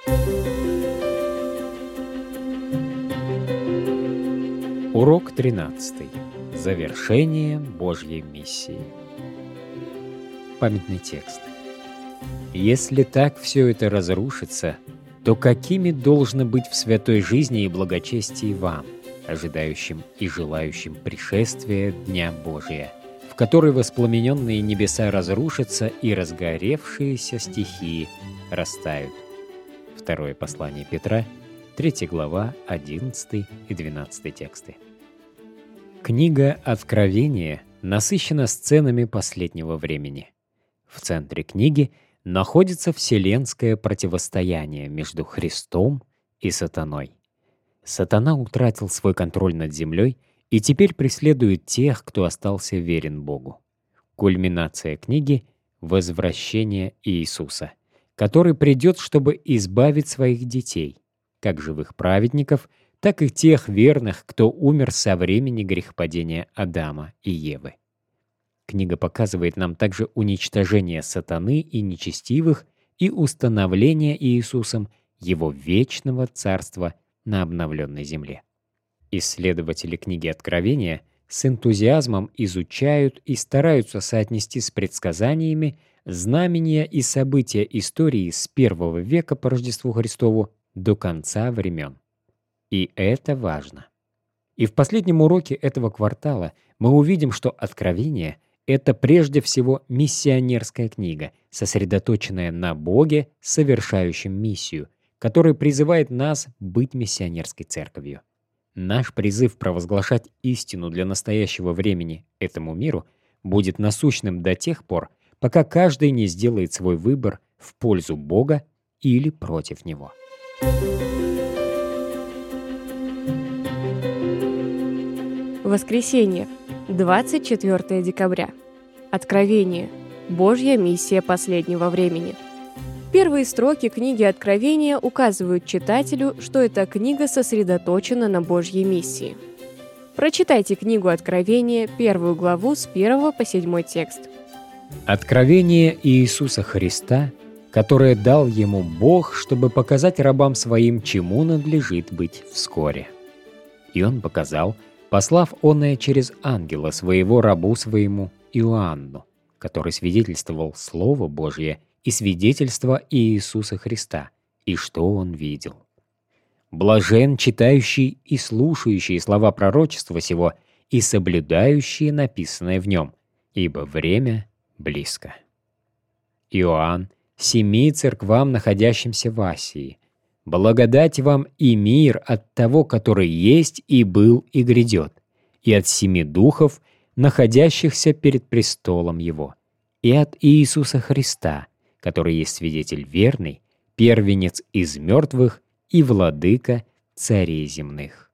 Урок 13. Завершение Божьей миссии. Памятный текст. Если так все это разрушится, то какими должны быть в святой жизни и благочестии вам, ожидающим и желающим пришествия Дня Божия, в который воспламененные небеса разрушатся и разгоревшиеся стихии растают? Второе послание Петра, 3 глава, 11 и 12 тексты. Книга Откровения насыщена сценами последнего времени. В центре книги находится вселенское противостояние между Христом и сатаной. Сатана утратил свой контроль над землей и теперь преследует тех, кто остался верен Богу. Кульминация книги — возвращение Иисуса, который придет, чтобы избавить своих детей, как живых праведников, так и тех верных, кто умер со времени грехопадения Адама и Евы. Книга показывает нам также уничтожение сатаны и нечестивых и установление Иисусом Его вечного царства на обновленной земле. Исследователи книги Откровения с энтузиазмом изучают и стараются соотнести с предсказаниями знамения и события истории с I века по Рождеству Христову до конца времен. И это важно. И в последнем уроке этого квартала мы увидим, что Откровение — это прежде всего миссионерская книга, сосредоточенная на Боге, совершающем миссию, который призывает нас быть миссионерской церковью. Наш призыв провозглашать истину для настоящего времени этому миру будет насущным до тех пор, пока каждый не сделает свой выбор в пользу Бога или против Него. Воскресенье, 24 декабря. Откровение. Божья миссия последнего времени. Первые строки книги Откровения указывают читателю, что эта книга сосредоточена на Божьей миссии. Прочитайте книгу Откровения, 1 главу с 1 по 7 текст. Откровение Иисуса Христа, которое дал Ему Бог, чтобы показать рабам Своим, чему надлежит быть вскоре. И Он показал, послав оное через ангела Своего рабу Своему Иоанну, который свидетельствовал Слово Божье и свидетельство Иисуса Христа, и что он видел. Блажен читающий и слушающий слова пророчества сего и соблюдающие написанное в нем, ибо время близко. Иоанн, 7 церквам, находящимся в Асии, благодать вам и мир от того, который есть и был и грядет, и от 7 духов, находящихся перед престолом Его, и от Иисуса Христа, который есть свидетель верный, первенец из мертвых и владыка царей земных.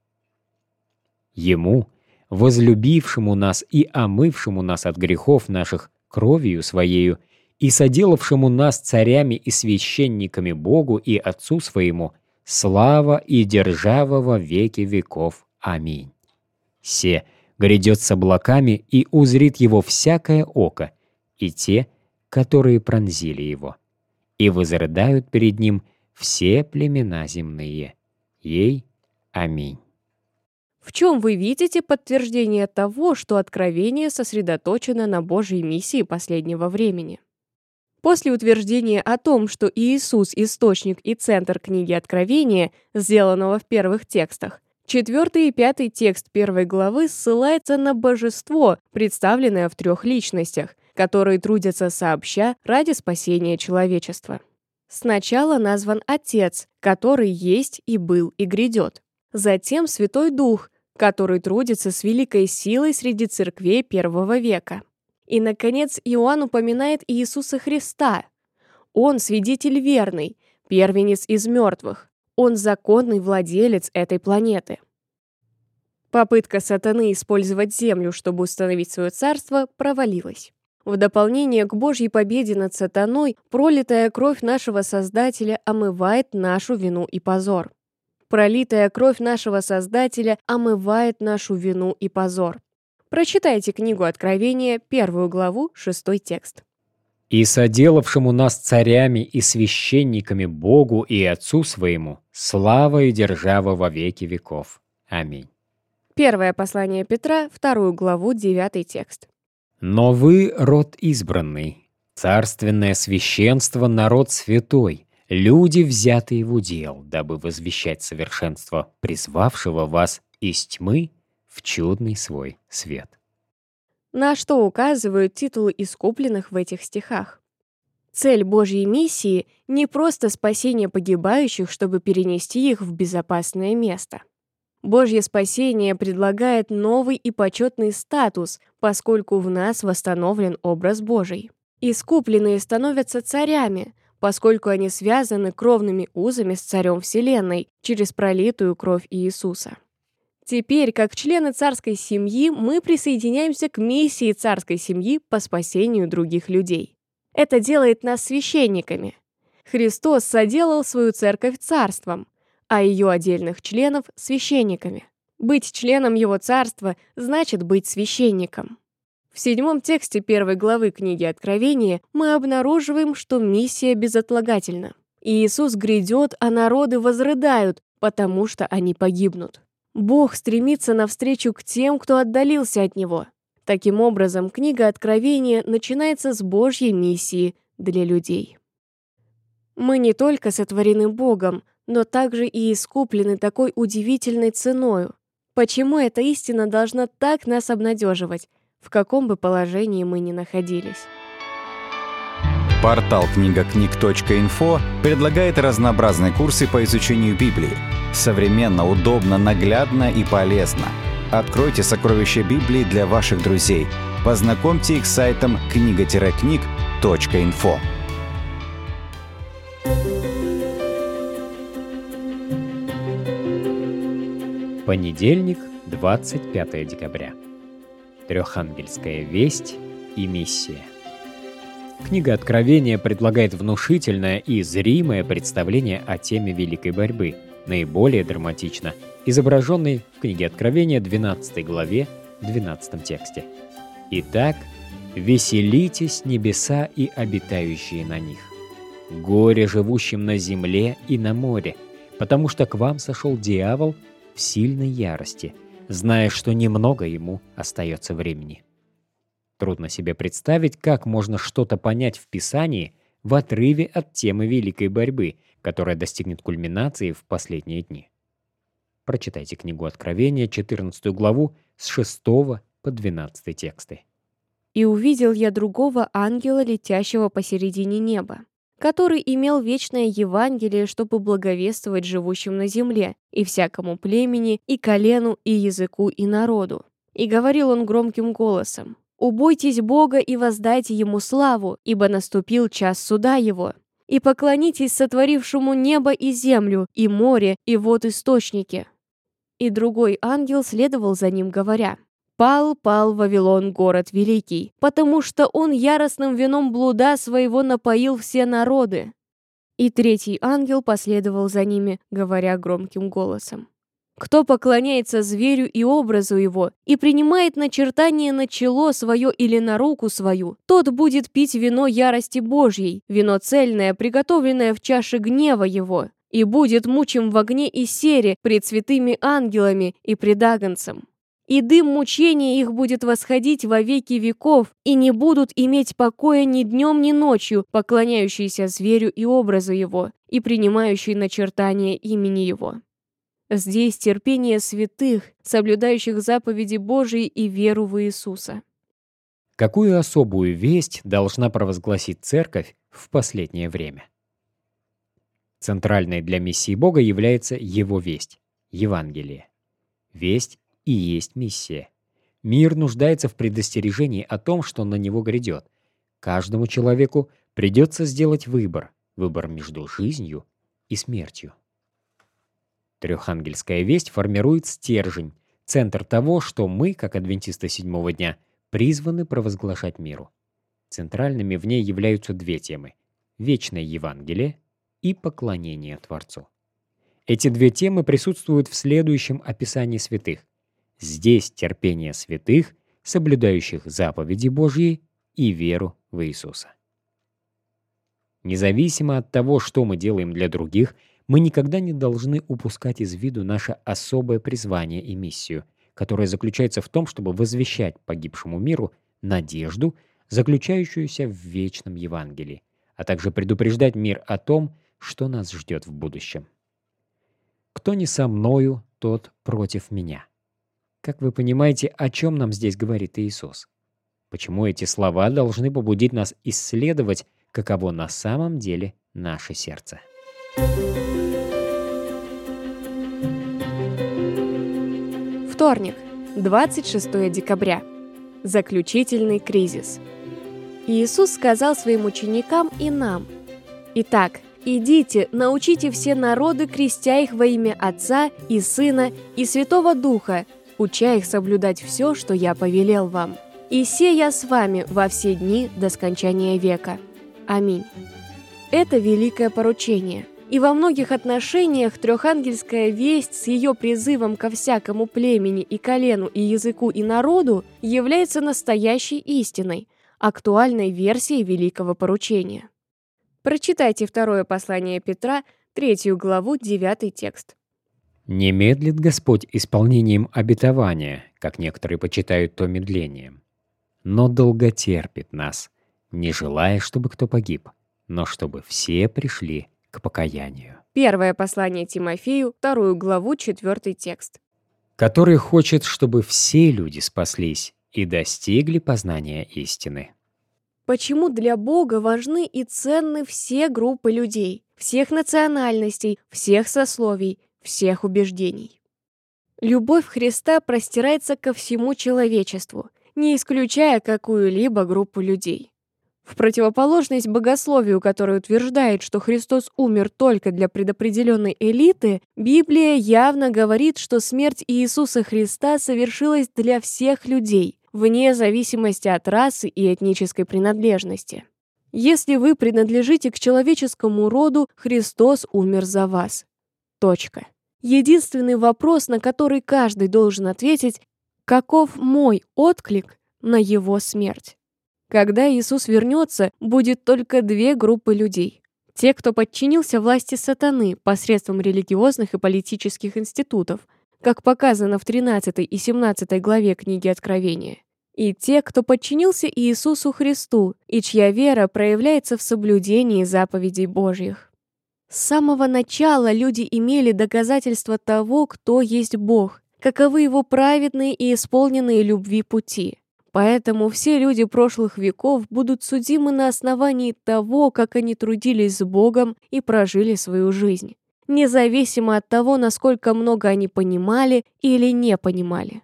Ему, возлюбившему нас и омывшему нас от грехов наших кровью Своею, и соделавшему нас царями и священниками Богу и Отцу Своему, слава и держава во веки веков. Аминь. Се грядет с облаками, и узрит Его всякое око, и те, которые пронзили Его, и возрыдают перед Ним все племена земные. Ей аминь. В чем вы видите подтверждение того, что Откровение сосредоточено на Божьей миссии последнего времени? После утверждения о том, что Иисус — источник и центр книги Откровения, сделанного в первых текстах, 4 и 5 текст 1 главы ссылается на божество, представленное в 3 личностях, которые трудятся сообща ради спасения человечества. Сначала назван Отец, который есть и был и грядет. Затем Святой Дух, который трудится с великой силой среди церквей I века. И, наконец, Иоанн упоминает Иисуса Христа. Он свидетель верный, первенец из мертвых. Он законный владелец этой планеты. Попытка сатаны использовать Землю, чтобы установить свое царство, провалилась. В дополнение к Божьей победе над сатаной, пролитая кровь нашего Создателя омывает нашу вину и позор. Пролитая кровь нашего Создателя омывает нашу вину и позор. Прочитайте книгу Откровения, 1 главу, 6 текст. и соделавшему нас царями и священниками Богу и Отцу своему, слава и держава во веки веков. Аминь. Первое послание Петра, 2 главу, 9 текст. Но вы род избранный, царственное священство, народ святой, люди, взятые в удел, дабы возвещать совершенство призвавшего вас из тьмы в чудный свой свет. На что указывают титулы искупленных в этих стихах? Цель Божьей миссии — не просто спасение погибающих, чтобы перенести их в безопасное место. Божье спасение предлагает новый и почетный статус, поскольку в нас восстановлен образ Божий. Искупленные становятся царями, поскольку они связаны кровными узами с Царем Вселенной через пролитую кровь Иисуса. Теперь, как члены царской семьи, мы присоединяемся к миссии царской семьи по спасению других людей. Это делает нас священниками. Христос соделал свою церковь царством, а ее отдельных членов — священниками. Быть членом его царства значит быть священником. В 7 тексте 1 главы книги Откровения мы обнаруживаем, что миссия безотлагательна. Иисус грядет, а народы возрыдают, потому что они погибнут. Бог стремится навстречу к тем, кто отдалился от Него. Таким образом, книга Откровения начинается с Божьей миссии для людей. Мы не только сотворены Богом, но также и искуплены такой удивительной ценою. Почему эта истина должна так нас обнадеживать, в каком бы положении мы ни находились? Портал книгакниг.инфо предлагает разнообразные курсы по изучению Библии. Современно, удобно, наглядно и полезно. Откройте сокровища Библии для ваших друзей. Познакомьте их с сайтом книга-книг.инфо. Понедельник, 25 декабря. Трехангельская весть и миссия. Книга Откровения предлагает внушительное и зримое представление о теме великой борьбы, наиболее драматично изображенной в книге Откровения 12 главе 12 тексте. «Итак, веселитесь небеса и обитающие на них, горе живущим на земле и на море, потому что к вам сошел дьявол в сильной ярости, зная, что немного ему остается времени». Трудно себе представить, как можно что-то понять в Писании в отрыве от темы великой борьбы, которая достигнет кульминации в последние дни. Прочитайте книгу Откровения, 14 главу, с 6 по 12 тексты. «И увидел я другого ангела, летящего посередине неба, который имел вечное Евангелие, чтобы благовествовать живущим на земле, и всякому племени, и колену, и языку, и народу. И говорил он громким голосом: «Убойтесь Бога и воздайте Ему славу, ибо наступил час суда Его. И поклонитесь сотворившему небо и землю, и море, и вод источники». И другой ангел следовал за ним, говоря: «Пал, пал Вавилон, город великий, потому что он яростным вином блуда своего напоил все народы». И третий ангел последовал за ними, говоря громким голосом: «Кто поклоняется зверю и образу его, и принимает начертание на чело свое или на руку свою, тот будет пить вино ярости Божьей, вино цельное, приготовленное в чаше гнева его, и будет мучим в огне и сере пред святыми ангелами и пред Агнцем. И дым мучения их будет восходить во веки веков, и не будут иметь покоя ни днем, ни ночью, поклоняющиеся зверю и образу его, и принимающие начертание имени его». Здесь терпение святых, соблюдающих заповеди Божии и веру в Иисуса. Какую особую весть должна провозгласить Церковь в последнее время? Центральной для миссии Бога является Его весть — Евангелие. Весть и есть миссия. Мир нуждается в предостережении о том, что на него грядет. Каждому человеку придется сделать выбор между жизнью и смертью. Трехангельская весть формирует стержень, центр того, что мы, как адвентисты седьмого дня, призваны провозглашать миру. Центральными в ней являются две темы — вечное Евангелие и поклонение Творцу. Эти две темы присутствуют в следующем описании святых. Здесь терпение святых, соблюдающих заповеди Божьи и веру в Иисуса. Независимо от того, что мы делаем для других, мы никогда не должны упускать из виду наше особое призвание и миссию, которое заключается в том, чтобы возвещать погибшему миру надежду, заключающуюся в вечном Евангелии, а также предупреждать мир о том, что нас ждет в будущем. «Кто не со мною, тот против меня». Как вы понимаете, о чем нам здесь говорит Иисус? Почему эти слова должны побудить нас исследовать, каково на самом деле наше сердце? Вторник, 26 декабря. Заключительный кризис. Иисус сказал своим ученикам и нам: «Итак, идите, научите все народы, крестя их во имя Отца и Сына и Святого Духа, уча их соблюдать все, что я повелел вам. И се я с вами во все дни до скончания века. Аминь». Это великое поручение. И во многих отношениях трехангельская весть с ее призывом ко всякому племени и колену и языку и народу является настоящей истиной, актуальной версией великого поручения. Прочитайте второе послание Петра, 3 главу, 9 текст. «Не медлит Господь исполнением обетования, как некоторые почитают то медлением, но долготерпит нас, не желая, чтобы кто погиб, но чтобы все пришли к покаянию». Первое послание Тимофею, 2 главу, 4 текст. «Который хочет, чтобы все люди спаслись и достигли познания истины». Почему для Бога важны и ценны все группы людей, всех национальностей, всех сословий, всех убеждений? Любовь Христа простирается ко всему человечеству, не исключая какую-либо группу людей. В противоположность богословию, которое утверждает, что Христос умер только для предопределенной элиты, Библия явно говорит, что смерть Иисуса Христа совершилась для всех людей, вне зависимости от расы и этнической принадлежности. Если вы принадлежите к человеческому роду, Христос умер за вас. Точка. Единственный вопрос, на который каждый должен ответить: каков мой отклик на его смерть? Когда Иисус вернется, будет только две группы людей. Те, кто подчинился власти сатаны посредством религиозных и политических институтов, как показано в 13 и 17 главе книги Откровения, и те, кто подчинился Иисусу Христу, и чья вера проявляется в соблюдении заповедей Божьих. С самого начала люди имели доказательства того, кто есть Бог, каковы его праведные и исполненные любви пути. Поэтому все люди прошлых веков будут судимы на основании того, как они трудились с Богом и прожили свою жизнь, независимо от того, насколько много они понимали или не понимали.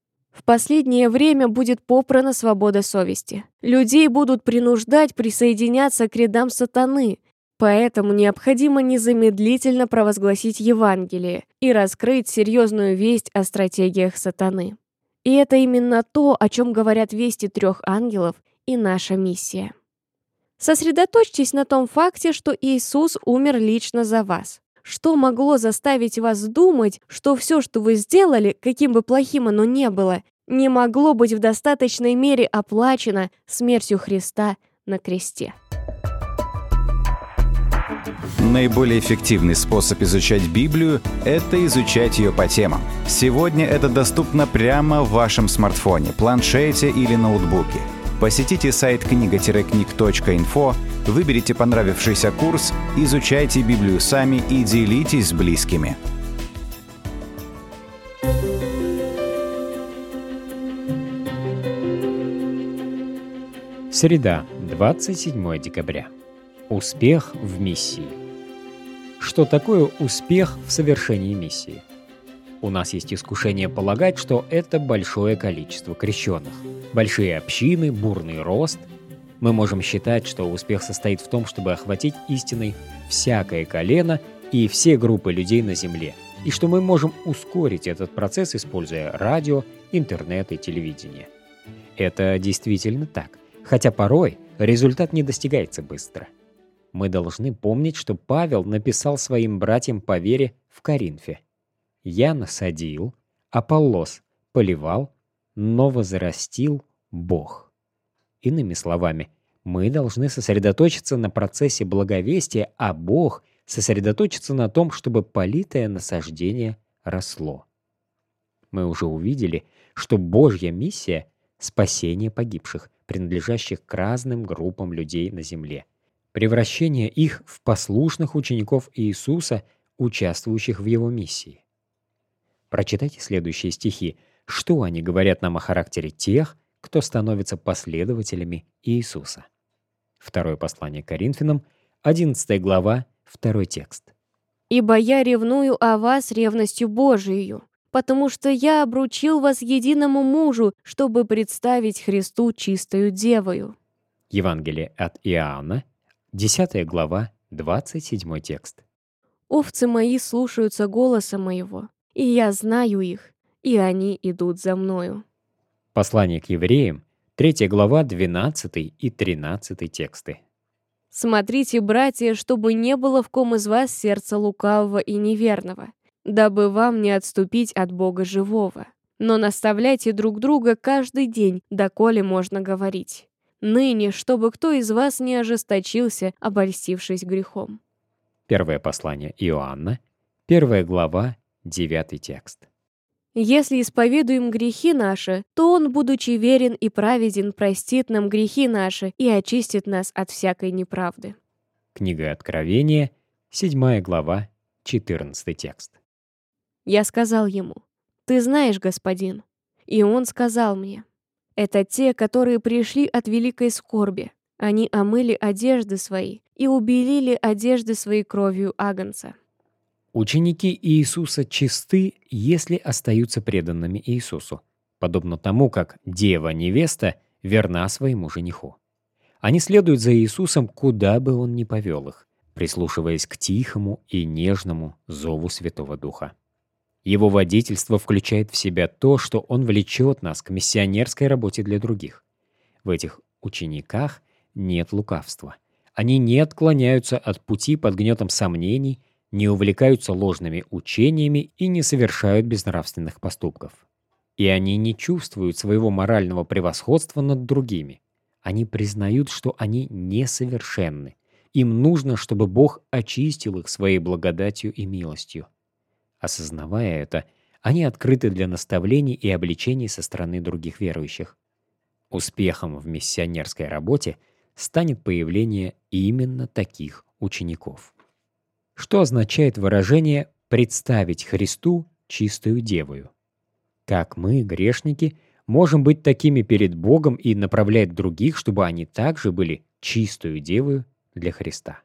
В последнее время будет попрана свобода совести. Людей будут принуждать присоединяться к рядам сатаны, поэтому необходимо незамедлительно провозгласить Евангелие и раскрыть серьезную весть о стратегиях сатаны. И это именно то, о чем говорят вести 3 ангелов и наша миссия. Сосредоточьтесь на том факте, что Иисус умер лично за вас. Что могло заставить вас думать, что все, что вы сделали, каким бы плохим оно ни было, не могло быть в достаточной мере оплачено смертью Христа на кресте? Наиболее эффективный способ изучать Библию – это изучать ее по темам. Сегодня это доступно прямо в вашем смартфоне, планшете или ноутбуке. Посетите сайт книга-книг.инфо, выберите понравившийся курс, изучайте Библию сами и делитесь с близкими. Среда, 27 декабря. Успех в миссии. Что такое успех в совершении миссии? У нас есть искушение полагать, что это большое количество крещенных, большие общины, бурный рост. Мы можем считать, что успех состоит в том, чтобы охватить истиной всякое колено и все группы людей на земле, и что мы можем ускорить этот процесс, используя радио, интернет и телевидение. Это действительно так, хотя порой результат не достигается быстро. Мы должны помнить, что Павел написал своим братьям по вере в Коринфе: «Я насадил, Аполлос поливал, но возрастил Бог». Иными словами, Мы должны сосредоточиться на процессе благовестия, а Бог сосредоточиться на том, чтобы политое насаждение росло. Мы уже увидели, что Божья миссия — спасение погибших, принадлежащих к разным группам людей на земле, превращение их в послушных учеников Иисуса, участвующих в Его миссии. Прочитайте следующие стихи. Что они говорят нам о характере тех, кто становится последователями Иисуса? Второе послание к Коринфянам, 11 глава, 2 текст. «Ибо я ревную о вас ревностью Божией, потому что я обручил вас единому мужу, чтобы представить Христу чистою девою». Евангелие от Иоанна, 10 глава, 27 текст. «Овцы мои слушаются голоса моего, и я знаю их, и они идут за мною». Послание к евреям, 3 глава, 12 и 13 тексты. «Смотрите, братья, чтобы не было в ком из вас сердца лукавого и неверного, дабы вам не отступить от Бога живого. Но наставляйте друг друга каждый день, доколе можно говорить. Ныне, чтобы кто из вас не ожесточился, обольстившись грехом». Первое послание Иоанна, 1 глава, 9 текст. «Если исповедуем грехи наши, то Он, будучи верен и праведен, простит нам грехи наши и очистит нас от всякой неправды». Книга Откровения, 7 глава, 14 текст. Я сказал ему: «Ты знаешь, господин». И он сказал мне: «Это те, которые пришли от великой скорби. Они омыли одежды свои и убелили одежды своей кровью агнца». Ученики Иисуса чисты, если остаются преданными Иисусу, подобно тому, как дева-невеста верна своему жениху. Они следуют за Иисусом, куда бы Он ни повел их, прислушиваясь к тихому и нежному зову Святого Духа. Его водительство включает в себя то, что Он влечет нас к миссионерской работе для других. В этих учениках нет лукавства. Они не отклоняются от пути под гнетом сомнений, не увлекаются ложными учениями и не совершают безнравственных поступков. И они не чувствуют своего морального превосходства над другими. Они признают, что они несовершенны. Им нужно, чтобы Бог очистил их своей благодатью и милостью. Осознавая это, они открыты для наставлений и обличений со стороны других верующих. Успехом в миссионерской работе станет появление именно таких учеников. Что означает выражение «представить Христу чистую девою»? Как мы, грешники, можем быть такими перед Богом и направлять других, чтобы они также были чистую девою для Христа?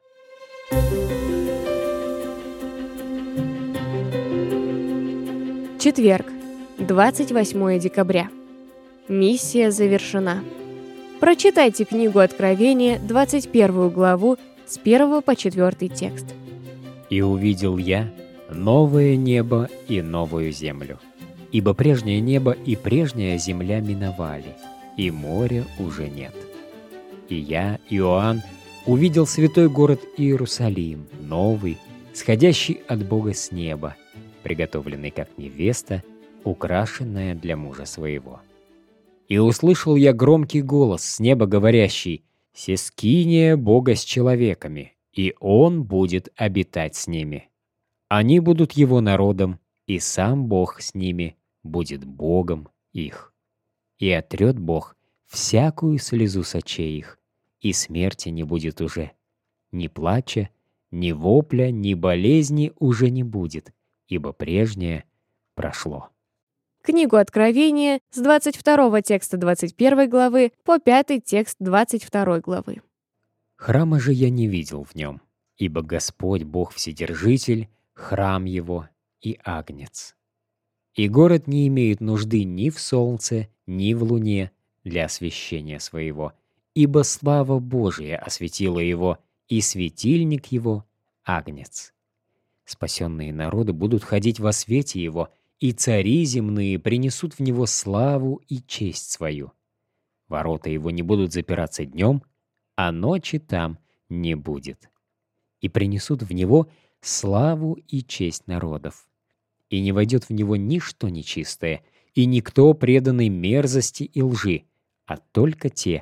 Четверг, 28 декабря. Миссия завершена. Прочитайте книгу Откровения, 21 главу, с 1 по 4 текст. «И увидел я новое небо и новую землю, ибо прежнее небо и прежняя земля миновали, и моря уже нет. И я, Иоанн, увидел святой город Иерусалим, новый, сходящий от Бога с неба, приготовленный как невеста, украшенная для мужа своего. И услышал я громкий голос с неба, говорящий: «Сескиния Бога с человеками, и Он будет обитать с ними. Они будут Его народом, и сам Бог с ними будет Богом их. И отрет Бог всякую слезу с очей их, и смерти не будет уже. Ни плача, ни вопля, ни болезни уже не будет, ибо прежнее прошло». Книгу Откровения с 22 текста 21 главы по 5 текст 22 главы. «Храма же я не видел в нем, ибо Господь Бог Вседержитель, храм Его и Агнец. И город не имеет нужды ни в солнце, ни в луне для освещения своего, ибо слава Божия осветила его, и светильник его — Агнец. Спасенные народы будут ходить во свете его, и цари земные принесут в него славу и честь свою. Ворота его не будут запираться днем, а ночи там не будет. И принесут в него славу и честь народов. И не войдет в него ничто нечистое, и никто преданный мерзости и лжи, а только те,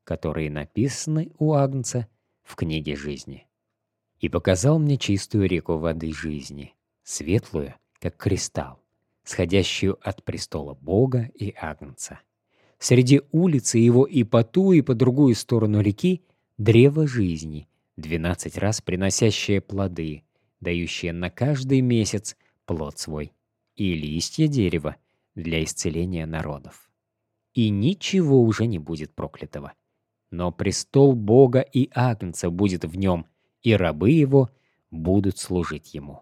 которые написаны у Агнца в книге жизни. И показал мне чистую реку воды жизни, светлую, как кристалл, сходящую от престола Бога и Агнца. Среди улицы его и по ту, и по другую сторону реки древо жизни, 12 раз приносящее плоды, дающее на каждый месяц плод свой, и листья дерева для исцеления народов. И ничего уже не будет проклятого. Но престол Бога и Агнца будет в нем, и рабы его будут служить ему.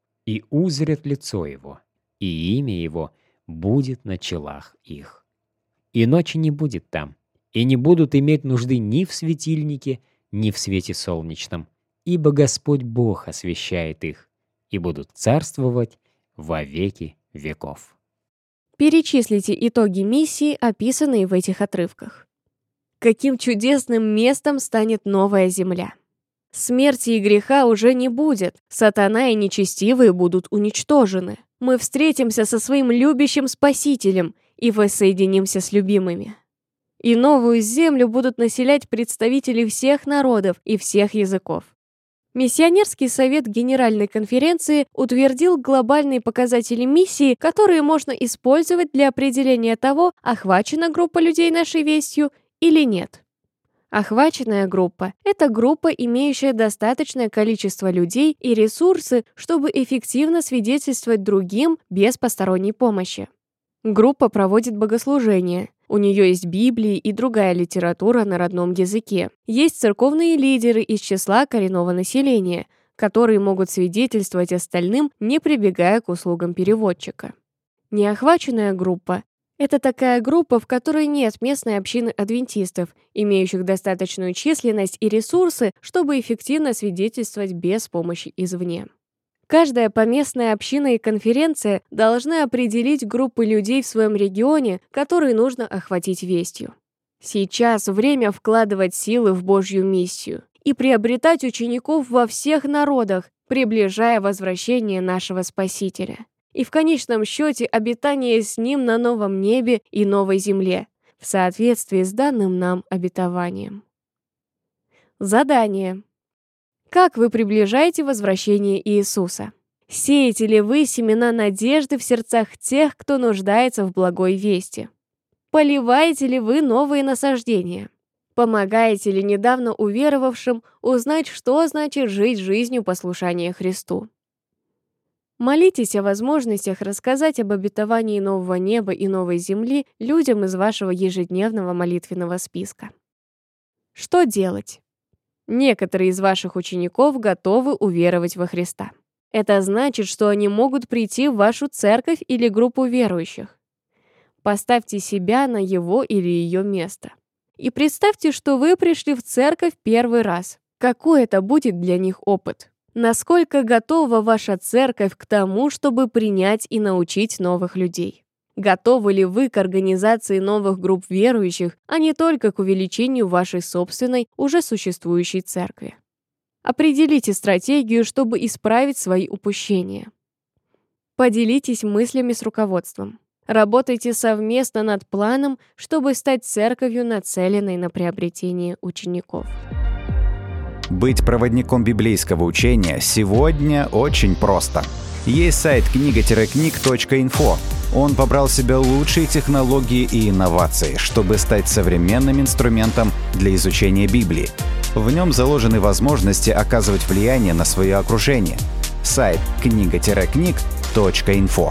И узрят лицо его, и имя его будет на челах их. И ночи не будет там, и не будут иметь нужды ни в светильнике, ни в свете солнечном, ибо Господь Бог освещает их, и будут царствовать во веки веков. Перечислите итоги миссии, описанные в этих отрывках. Каким чудесным местом станет новая земля! Смерти и греха уже не будет, сатана и нечестивые будут уничтожены. Мы встретимся со своим любящим Спасителем и воссоединимся с любимыми. И новую землю будут населять представители всех народов и всех языков. Миссионерский совет Генеральной конференции утвердил глобальные показатели миссии, которые можно использовать для определения того, охвачена группа людей нашей вестью или нет. Охваченная группа – это группа, имеющая достаточное количество людей и ресурсы, чтобы эффективно свидетельствовать другим без посторонней помощи. Группа проводит богослужения. У нее есть Библии и другая литература на родном языке. Есть церковные лидеры из числа коренного населения, которые могут свидетельствовать остальным, не прибегая к услугам переводчика. Неохваченная группа – это такая группа, в которой нет местной общины адвентистов, имеющих достаточную численность и ресурсы, чтобы эффективно свидетельствовать без помощи извне. Каждая поместная община и конференция должны определить группы людей в своем регионе, которые нужно охватить вестью. Сейчас время вкладывать силы в Божью миссию и приобретать учеников во всех народах, приближая возвращение нашего Спасителя. И в конечном счете обитание с Ним на новом небе и новой земле, в соответствии с данным нам обетованием. Задание. Как вы приближаете возвращение Иисуса? Сеете ли вы семена надежды в сердцах тех, кто нуждается в благой вести? Поливаете ли вы новые насаждения? Помогаете ли недавно уверовавшим узнать, что значит жить жизнью послушания Христу? Молитесь о возможностях рассказать об обетовании нового неба и новой земли людям из вашего ежедневного молитвенного списка. Что делать? Некоторые из ваших учеников готовы уверовать во Христа. Это значит, что они могут прийти в вашу церковь или группу верующих. Поставьте себя на его или ее место. И представьте, что вы пришли в церковь первый раз. Какой это будет для них опыт? Насколько готова ваша церковь к тому, чтобы принять и научить новых людей? Готовы ли вы к организации новых групп верующих, а не только к увеличению вашей собственной, уже существующей церкви? Определите стратегию, чтобы исправить свои упущения. Поделитесь мыслями с руководством. Работайте совместно над планом, чтобы стать церковью, нацеленной на приобретение учеников. Быть проводником библейского учения сегодня очень просто. Есть сайт книга-книг.инфо. Он вобрал в себя лучшие технологии и инновации, чтобы стать современным инструментом для изучения Библии. В нем заложены возможности оказывать влияние на свое окружение. Сайт книга-книг.инфо.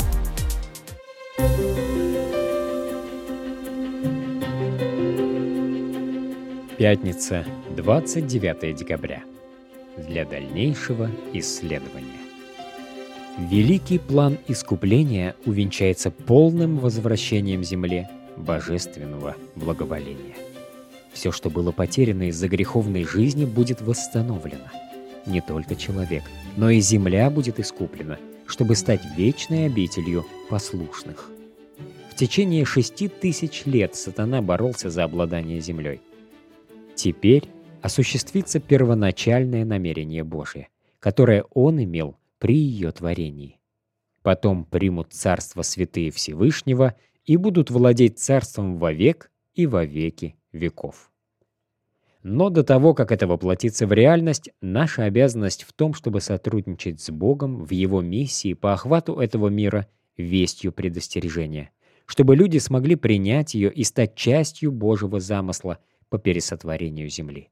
Пятница, 29 декабря. Для дальнейшего исследования. Великий план искупления увенчается полным возвращением земле божественного благоволения. Все, что было потеряно из-за греховной жизни, будет восстановлено. Не только человек, но и земля будет искуплена, чтобы стать вечной обителью послушных. В течение 6000 лет сатана боролся за обладание землей. Теперь осуществится первоначальное намерение Божие, которое он имел при ее творении. Потом примут царство святые Всевышнего и будут владеть царством вовек и во веки веков. Но до того, как это воплотится в реальность, наша обязанность в том, чтобы сотрудничать с Богом в Его миссии по охвату этого мира вестью предостережения, чтобы люди смогли принять ее и стать частью Божьего замысла по пересотворению земли.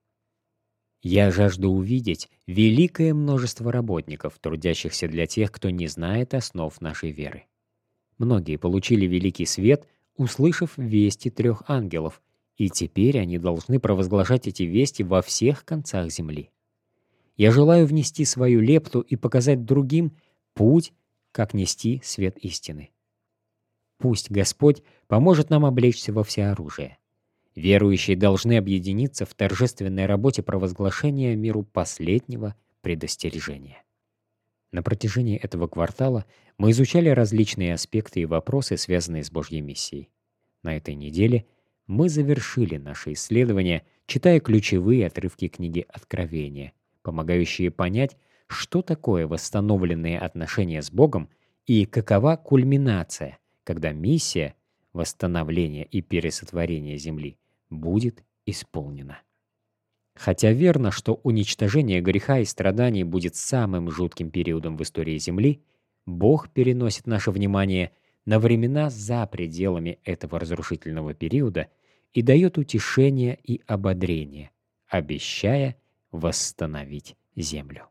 Я жажду увидеть великое множество работников, трудящихся для тех, кто не знает основ нашей веры. Многие получили великий свет, услышав вести 3 ангелов, и теперь они должны провозглашать эти вести во всех концах земли. Я желаю внести свою лепту и показать другим путь, как нести свет истины. Пусть Господь поможет нам облечься во всеоружие. Верующие должны объединиться в торжественной работе провозглашения миру последнего предостережения. На протяжении этого квартала мы изучали различные аспекты и вопросы, связанные с Божьей миссией. На этой неделе мы завершили наше исследование, читая ключевые отрывки книги Откровения, помогающие понять, что такое восстановленные отношения с Богом и какова кульминация, когда миссия восстановления и пересотворения земли будет исполнена. Хотя верно, что уничтожение греха и страданий будет самым жутким периодом в истории Земли, Бог переносит наше внимание на времена за пределами этого разрушительного периода и дает утешение и ободрение, обещая восстановить землю.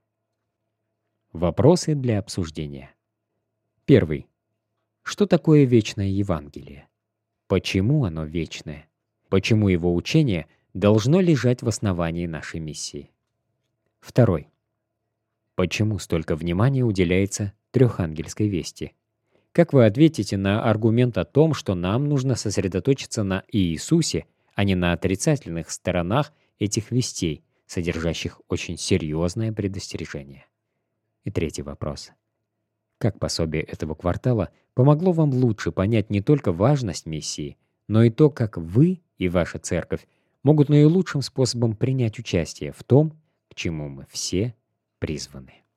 Вопросы для обсуждения. Первый. Что такое вечное Евангелие? Почему оно вечное? Почему его учение должно лежать в основании нашей миссии? Второй. Почему столько внимания уделяется трехангельской вести? Как вы ответите на аргумент о том, что нам нужно сосредоточиться на Иисусе, а не на отрицательных сторонах этих вестей, содержащих очень серьезное предостережение? И третий вопрос. Как пособие этого квартала помогло вам лучше понять не только важность миссии, но и то, как вы и ваша церковь могут наилучшим способом принять участие в том, к чему мы все призваны?